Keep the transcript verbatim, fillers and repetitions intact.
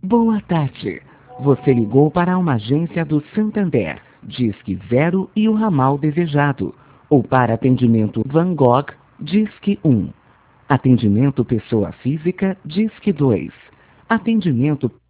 Boa tarde. Você ligou para uma agência do Santander, Disque Zero e o ramal desejado. Ou para atendimento Van Gogh, Disque um. Atendimento pessoa física, Disque dois. Atendimento